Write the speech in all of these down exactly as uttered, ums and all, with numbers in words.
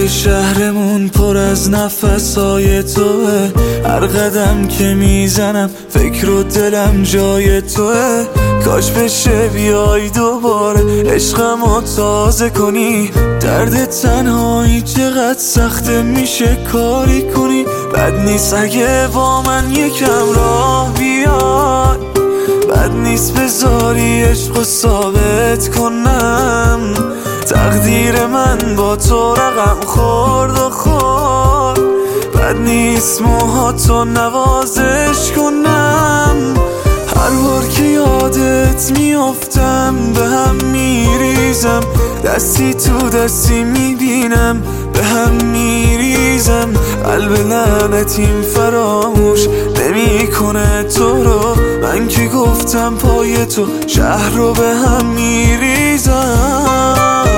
که شهرمون پر از نفسای توه، هر قدم که میزنم فکر و دلم جای توه. کاش بشه بیای دوباره عشقمو تازه کنی، درد تنهایی چقدر سخته میشه کاری کنی. بد نیست اگه با من یکم راه بیای، بد نیست بذاری عشقو ثابت کنم. تقدیر من با تو رقم خورد و خورد، بد نیست موهاتو نوازش کنم. هر بار که یادت میافتم به هم میریزم، دستی تو دستی میبینم به هم میریزم. قلب لعنتیم فراموش نمیکنه تو رو، من که گفتم پای تو شهر رو به هم میریزم.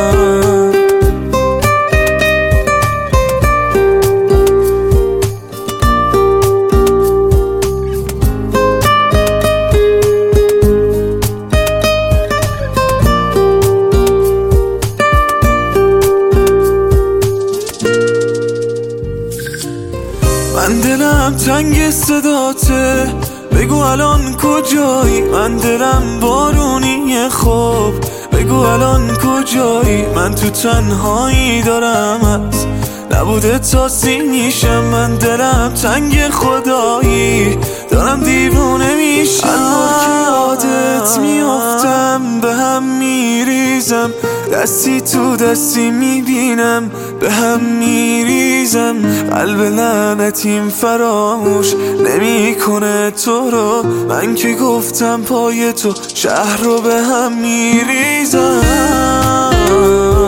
من دلم تنگ صداته، بگو الان کجایی؟ من دلم بارونیه خوب، بگو الان کجایی؟ من تو تنهایی دارم از نبوده تاسی میشم. من دلم تنگ خدایی دارم دیوونه میشم. هر که یادت میافتم به هم میریزم، دستی تو دستی میبینم به هم میریزم. قلب لعنتیم فراموش نمیکنه تو رو، من که گفتم پای تو شهر رو به هم میریزم.